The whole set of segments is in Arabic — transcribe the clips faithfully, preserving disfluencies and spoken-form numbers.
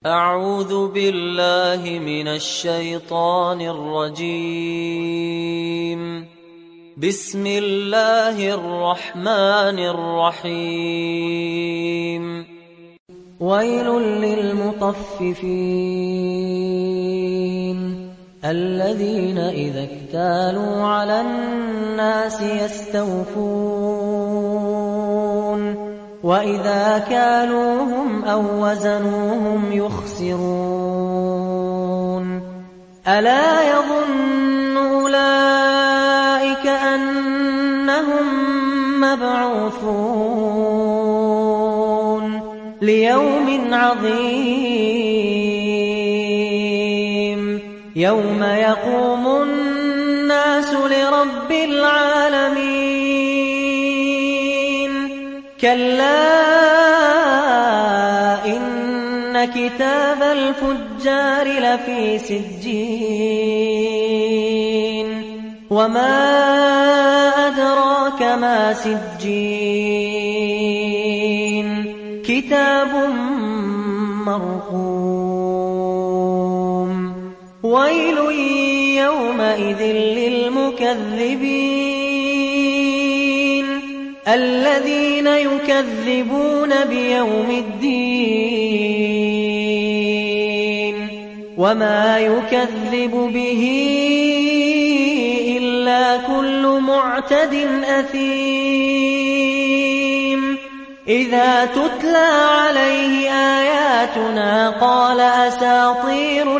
أعوذ بالله من الشيطان الرجيم. بسم الله الرحمن الرحيم. ويل للمطففين الذين إذا اكتالوا على الناس يستوفون وإذا كالوهم أو وزنوهم يخسرون ألا يظن أولئك أنهم مبعوثون ليوم عظيم يوم يقوم الناس لرب العالمين كلا إن كتاب الفجار لفي سجين وما أدراك ما سجين كتاب مرقوم ويل يومئذ للمكذبين الذين يكذبون بيوم الدين وما يكذب به إلا كل معتد أثيم إذا تتلى عليه آياتنا قال أساطير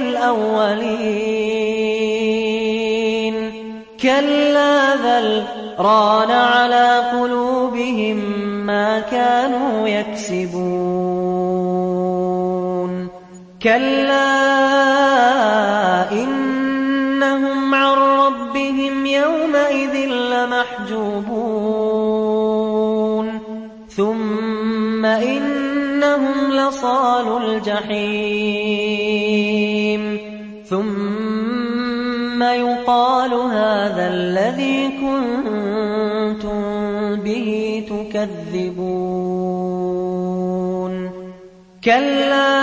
الأولين كلا بل ران على قلوبهم ما كانوا يكسبون كلا إنهم عن ربهم يومئذ لمحجوبون ثم إنهم لصالو الجحيم ثم يقال هذا الذي كنتم به تكذبون كلا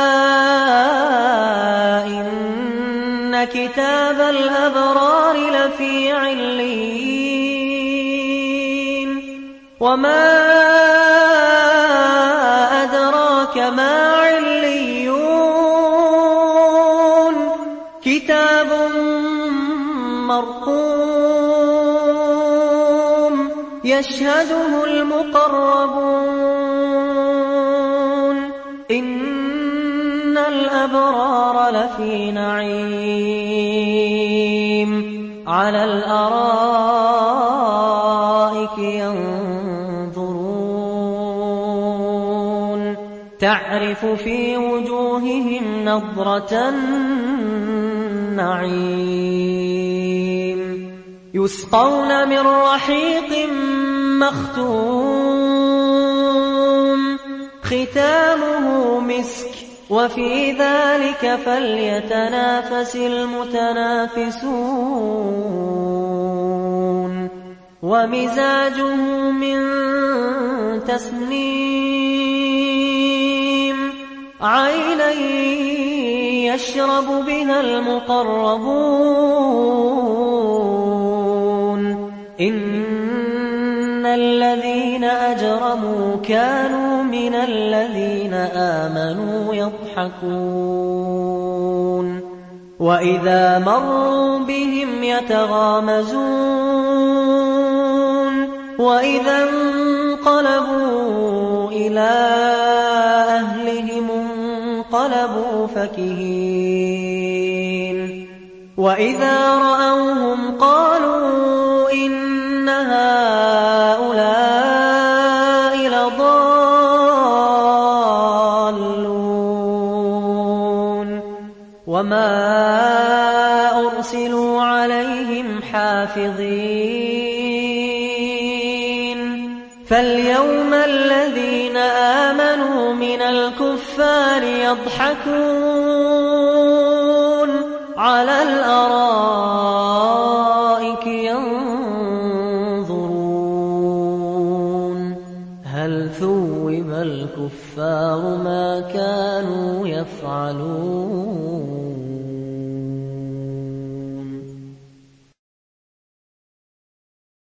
إن كتاب الأبرار لفي عليين وما أدراك ما عليون كتاب مرقوم يشهده المقربون إن الأبرار لفي نعيم على الأرائك ينظرون تعرف في وجوههم نضرة النعيم يسقون من رحيق مختوم ختامه مسك وفي ذلك فليتنافس المتنافسون ومزاجه من تسنيم عينا يشرب بها المقربون إن الذين أجرموا كانوا من الذين آمنوا يضحكون وإذا مروا بهم يتغامزون وإذا انقلبوا إلى أهلهم انقلبوا فكهين وإذا رأوهم قالوا إن هؤلاء لضالون وما أرسلوا عليهم حافظين فاليوم الذين آمنوا من الكفار يضحكون على الأرائك ينظرون هل ثوب الكفار ما كانوا يفعلون يفعلون